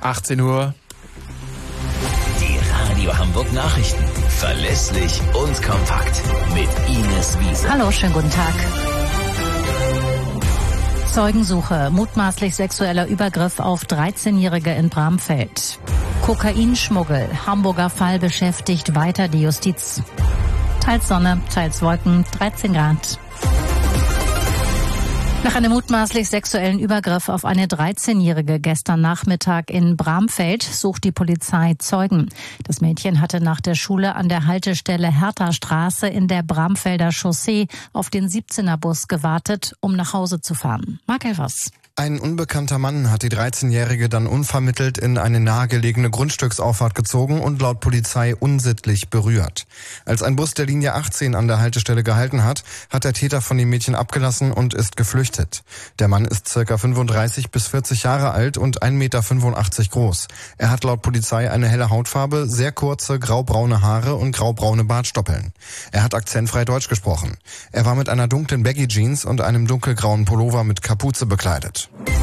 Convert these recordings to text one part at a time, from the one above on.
18 Uhr. Die Radio Hamburg Nachrichten. Verlässlich und kompakt. Mit Ines Wiese. Hallo, schönen guten Tag. Zeugensuche. Mutmaßlich sexueller Übergriff auf 13-Jährige in Bramfeld. Kokainschmuggel. Hamburger Fall beschäftigt weiter die Justiz. Teils Sonne, teils Wolken, 13 Grad. Nach einem mutmaßlich sexuellen Übergriff auf eine 13-Jährige gestern Nachmittag in Bramfeld sucht die Polizei Zeugen. Das Mädchen hatte nach der Schule an der Haltestelle Herthastraße in der Bramfelder Chaussee auf den 17er-Bus gewartet, um nach Hause zu fahren. Marc Elvers. Ein unbekannter Mann hat die 13-Jährige dann unvermittelt in eine nahegelegene Grundstücksauffahrt gezogen und laut Polizei unsittlich berührt. Als ein Bus der Linie 18 an der Haltestelle gehalten hat, hat der Täter von dem Mädchen abgelassen und ist geflüchtet. Der Mann ist ca. 35 bis 40 Jahre alt und 1,85 Meter groß. Er hat laut Polizei eine helle Hautfarbe, sehr kurze graubraune Haare und graubraune Bartstoppeln. Er hat akzentfrei Deutsch gesprochen. Er war mit einer dunklen Baggy-Jeans und einem dunkelgrauen Pullover mit Kapuze bekleidet.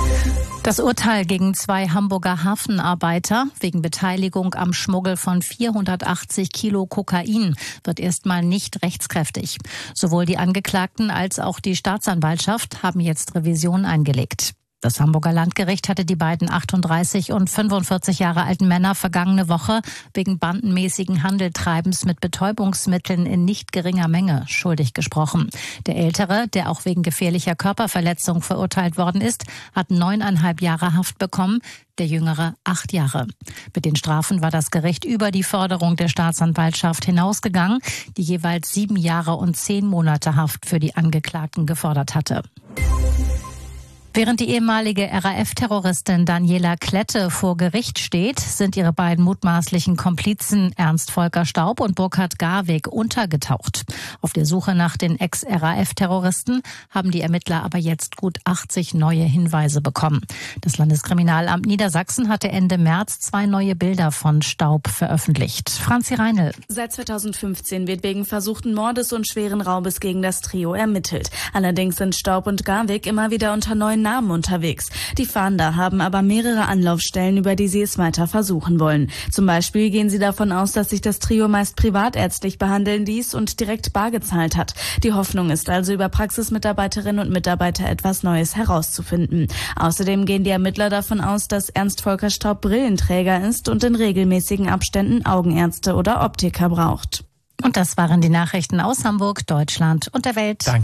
Das Urteil gegen 2 Hamburger Hafenarbeiter wegen Beteiligung am Schmuggel von 480 Kilo Kokain wird erstmal nicht rechtskräftig. Sowohl die Angeklagten als auch die Staatsanwaltschaft haben jetzt Revision eingelegt. Das Hamburger Landgericht hatte die beiden 38 und 45 Jahre alten Männer vergangene Woche wegen bandenmäßigen Handeltreibens mit Betäubungsmitteln in nicht geringer Menge schuldig gesprochen. Der Ältere, der auch wegen gefährlicher Körperverletzung verurteilt worden ist, hat 9,5 Jahre Haft bekommen, der Jüngere 8 Jahre. Mit den Strafen war das Gericht über die Forderung der Staatsanwaltschaft hinausgegangen, die jeweils 7 Jahre und 10 Monate Haft für die Angeklagten gefordert hatte. Während die ehemalige RAF-Terroristin Daniela Klette vor Gericht steht, sind ihre beiden mutmaßlichen Komplizen Ernst Volker Staub und Burkhard Garwig untergetaucht. Auf der Suche nach den Ex-RAF-Terroristen haben die Ermittler aber jetzt gut 80 neue Hinweise bekommen. Das Landeskriminalamt Niedersachsen hatte Ende März 2 neue Bilder von Staub veröffentlicht. Franzi Reinl. Seit 2015 wird wegen versuchten Mordes und schweren Raubes gegen das Trio ermittelt. Allerdings sind Staub und Garwig immer wieder unter neuen Namen unterwegs. Die Fahnder haben aber mehrere Anlaufstellen, über die sie es weiter versuchen wollen. Zum Beispiel gehen sie davon aus, dass sich das Trio meist privatärztlich behandeln ließ und direkt bar gezahlt hat. Die Hoffnung ist also, über Praxismitarbeiterinnen und Mitarbeiter etwas Neues herauszufinden. Außerdem gehen die Ermittler davon aus, dass Ernst Volker Staub Brillenträger ist und in regelmäßigen Abständen Augenärzte oder Optiker braucht. Und das waren die Nachrichten aus Hamburg, Deutschland und der Welt. Danke.